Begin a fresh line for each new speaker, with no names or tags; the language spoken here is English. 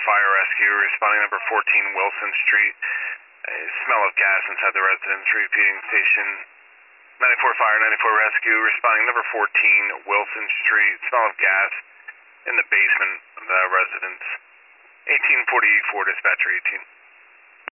Fire Rescue, responding number 14 Wilson Street. A smell of gas inside the residence, repeating station 94 Fire, 94 Rescue, responding number 14 Wilson Street. Smell of gas in the basement of the residence. 1844, dispatcher 18.